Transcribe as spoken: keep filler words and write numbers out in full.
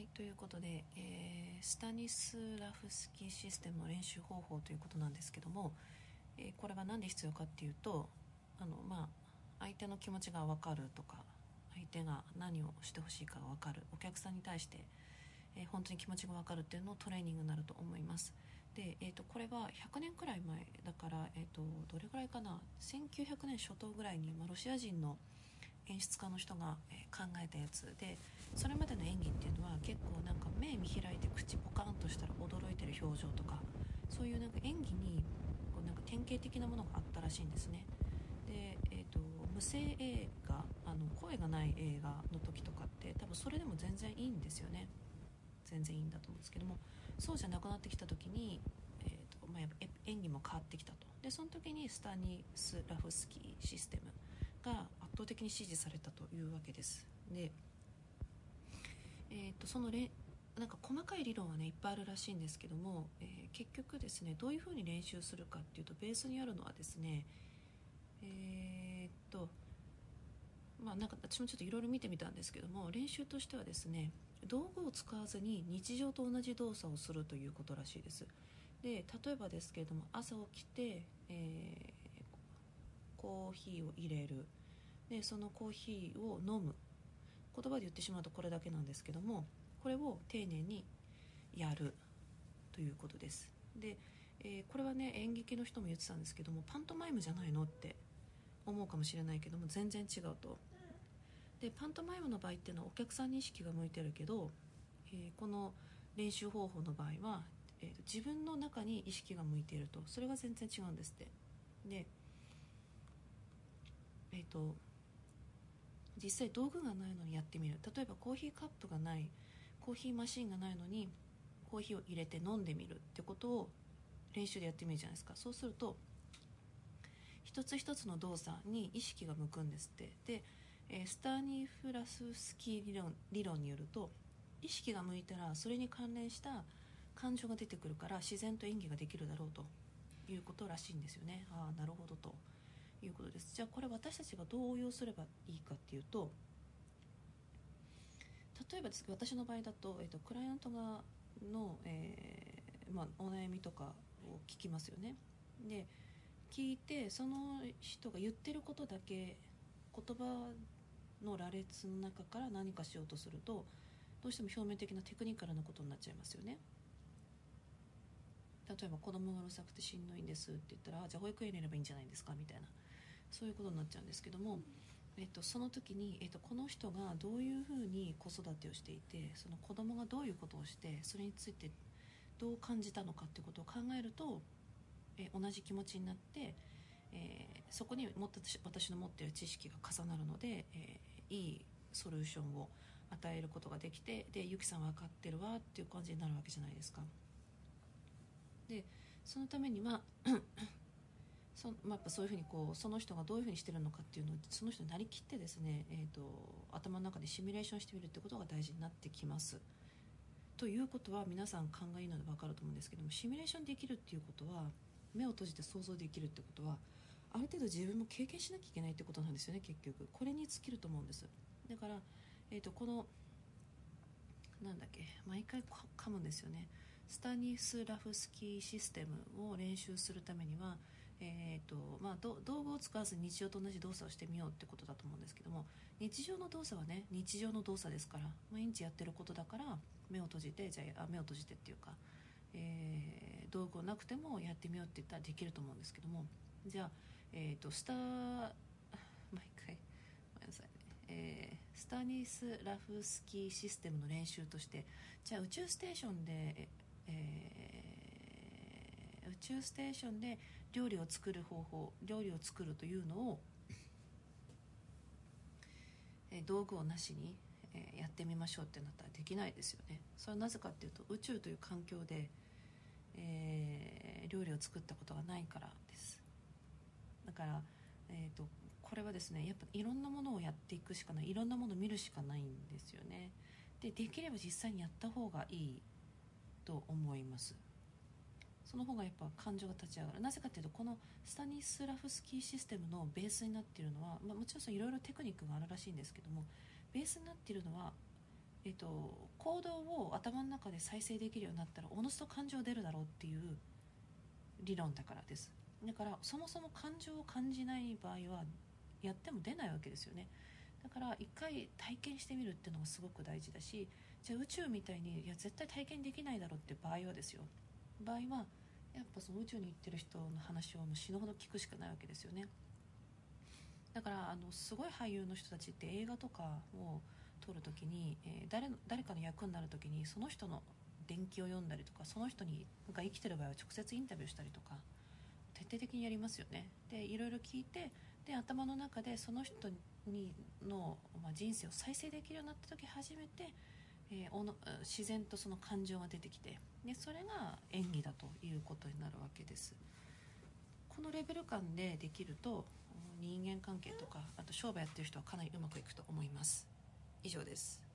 はい、ということで、えースタニスラフスキーシステムの練習方法ということなんですけども、えーこれが何で必要かっていうと、あの、まあ、相手の気持ちが分かるとか、相手が何をしてほしいかが分かる、お客さんに対して、えー本当に気持ちが分かるっていうのをトレーニングになると思います。で、えー、とこれはひゃくねんくらい前だから、えー、とどれぐらいかな、せんきゅうひゃくねん初頭ぐらいに、まあ、ロシア人の演出家の人が、えー考えたやつで、それまでの演技っていうのは結構なんか目見開いて口ポカンとしたら驚いてる表情とか、そういうなんか演技にこうなんか典型的なものがあったらしいんですね。で、えー、と無声映画、あの声がない映画の時とかって多分それでも全然いいんですよね。全然いいんだと思うんですけども、そうじゃなくなってきた時に、えーとまあ、やっぱ演技も変わってきたと。でその時にスタニスラフスキーシステムが圧倒的に支持されたというわけです。で、えー、とそのれなんか細かい理論はねいっぱいあるらしいんですけども、えー結局ですね、どういうふうに練習するかっていうと、ベースにあるのはですね、えー、っとまあなんか私もちょっといろいろ見てみたんですけども、練習としてはですね、道具を使わずに日常と同じ動作をするということらしいです。で、例えばですけれども、朝起きて、えーコーヒーを入れる。でそのコーヒーを飲む。言葉で言ってしまうとこれだけなんですけども、これを丁寧にやるということです。で、えーこれはね、演劇の人も言ってたんですけども、パントマイムじゃないのって思うかもしれないけども、全然違うと。でパントマイムの場合っていうのはお客さんに意識が向いてるけど、えーこの練習方法の場合は、えーと自分の中に意識が向いていると。それが全然違うんですって。で、えーと実際道具がないのにやってみる。例えばコーヒーカップがない、コーヒーマシンがないのにコーヒーを入れて飲んでみるってことを練習でやってみるじゃないですか。そうすると一つ一つの動作に意識が向くんですって。で、えースターニフラススキー理論理論によると、意識が向いたらそれに関連した感情が出てくるから、自然と演技ができるだろうということらしいんですよね。ああ、なるほどということです。じゃあこれ私たちがどう応用すればいいかっていうと、例えばですけど、私の場合だと、えー、とクライアントがの、えーまあ、お悩みとかを聞きますよね。で聞いて、その人が言ってることだけ、言葉の羅列の中から何かしようとすると、どうしても表面的なテクニカルなことになっちゃいますよね。例えば子供がうるさくてしんどいんですって言ったら、じゃあ保育園に入れればいいんじゃないですかみたいな、そういうことになっちゃうんですけども、えっと、その時に、えっと、この人がどういうふうに子育てをしていて、その子供がどういうことをしてそれについてどう感じたのかっていうことを考えると、え同じ気持ちになって、えーそこにもっと私の持っている知識が重なるので、えーいいソリューションを与えることができて、でゆきさん分かってるわっていう感じになるわけじゃないですか。でそのためにはそ、まあ、やっぱそういうふうにこう、その人がどういうふうにしてるのかっていうのを、その人になりきってですね、えーと、頭の中でシミュレーションしてみるってことが大事になってきます。ということは、皆さん考えいいので分かると思うんですけども、シミュレーションできるっていうことは、目を閉じて想像できるってことは、ある程度自分も経験しなきゃいけないってことなんですよね。結局これに尽きると思うんです。だから、えーと、このなんだっけ、毎回噛むんですよね。スタニスラフスキーシステムを練習するためには、えーとまあ、道具を使わず日常と同じ動作をしてみようってことだと思うんですけども、日常の動作はね、日常の動作ですから、毎日やってることだから、目を閉じて、じゃあ目を閉じてっていうか、えー道具なくてもやってみようって言ったらできると思うんですけども、じゃあ、えーとスター毎回ごめんなさいね、えースタニスラフスキーシステムの練習として、じゃあ宇宙ステーションで、えー宇宙ステーションで料理を作る方法、料理を作るというのを、えー道具をなしに、えーやってみましょうってなったらできないですよね。それはなぜかっていうと、宇宙という環境で、えー料理を作ったことがないからです。だから、えーと、これはですね、やっぱいろんなものをやっていくしかない、いろんなものを見るしかないんですよね。でできれば実際にやった方がいいと思います。その方がやっぱ感情が立ち上がる。なぜかというと、このスタニスラフスキーシステムのベースになっているのは、まあ、もちろんいろいろテクニックがあるらしいんですけども、ベースになっているのはえっと、行動を頭の中で再生できるようになったらおのずと感情出るだろうっていう理論だからです。だからそもそも感情を感じない場合はやっても出ないわけですよね。だから一回体験してみるっていうのがすごく大事だし、じゃあ宇宙みたいにいや絶対体験できないだろうって場合はですよ、場合はやっぱその宇宙に行ってる人の話をもう死ぬほど聞くしかないわけですよね。だからあのすごい俳優の人たちって映画とかを撮るときに、えー、誰の誰かの役になるときにその人の伝記を読んだりとか、その人にが生きてる場合は直接インタビューしたりとか徹底的にやりますよね。でいろいろ聞いて、で頭の中でその人にの、まあ、人生を再生できるようになった時初めて、えー、おの自然とその感情が出てきて、でそれが演技だということになるわけです。このレベル感でできると人間関係とかあと商売やってる人はかなりうまくいくと思います。以上です。